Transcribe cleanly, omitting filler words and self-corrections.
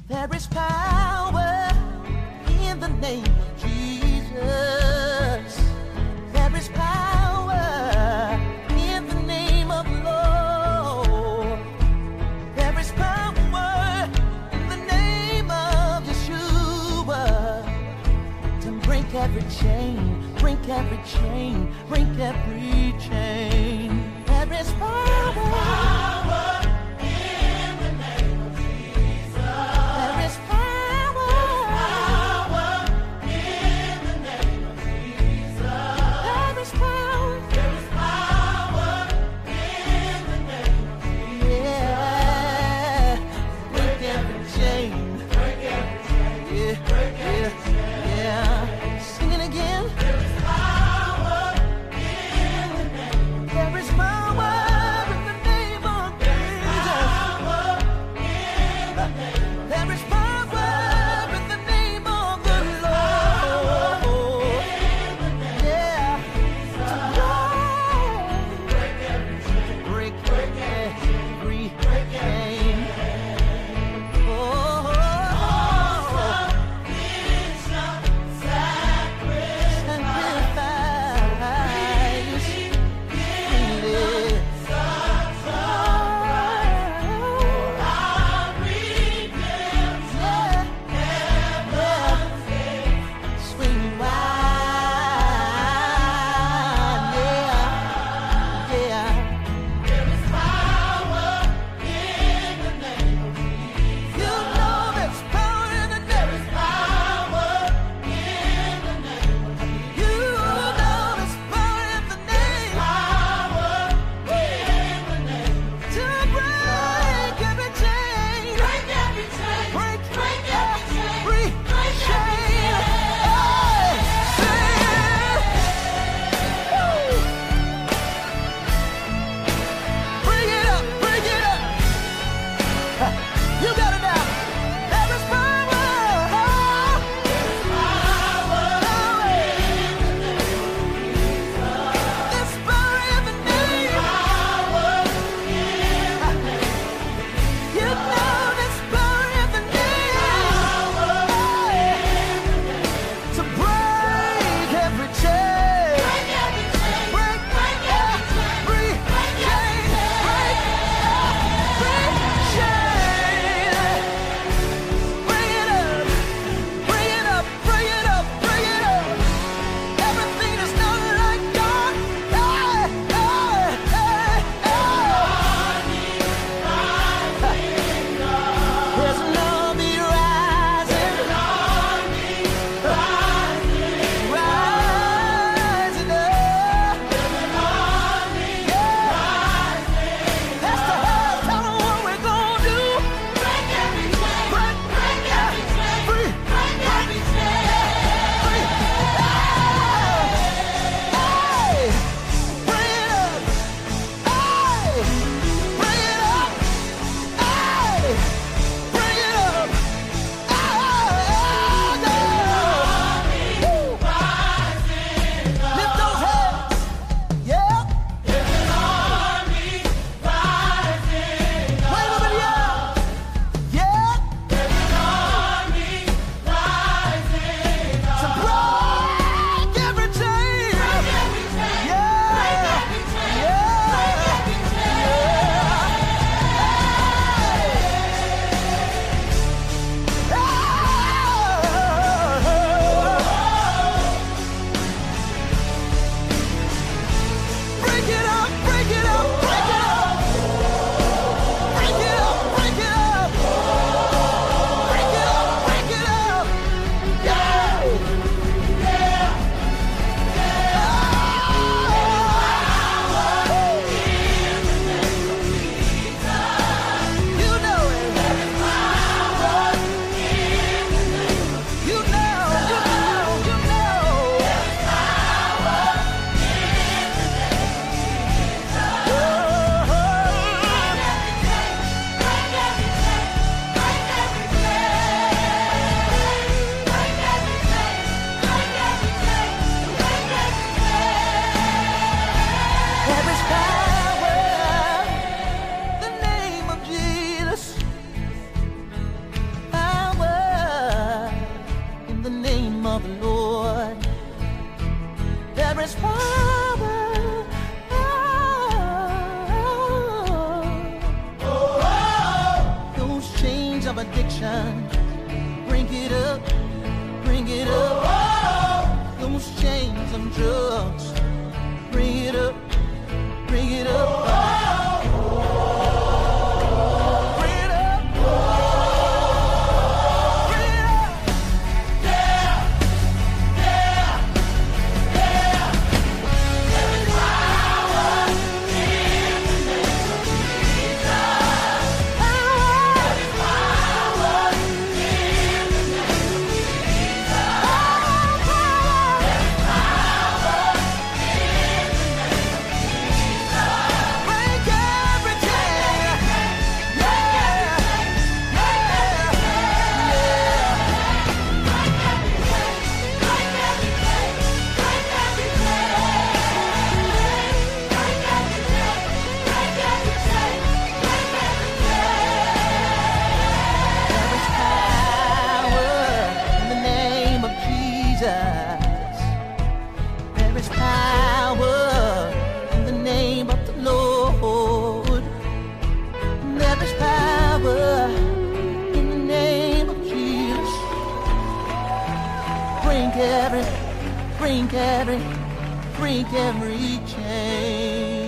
There is power in the name of Jesus. There is power in the name of the Lord. There is power in the name of Yeshua to break every chain, break every chain, break every chain. There is power in the name of Jesus. There is power in the name of addiction. Bring it up, bring it up. Those chains and drugs. Bring it up, bring it up. Bring it up, bring it up. Yeah, yeah, yeah. There is power in the name of Jesus. There is power in the name of Jesus. There is power in the name of Jesus. Break every chain. Yeah, there is power in the name of Jesus. There is power in the name of the Lord. There is power in the name of Jesus. Break every chain.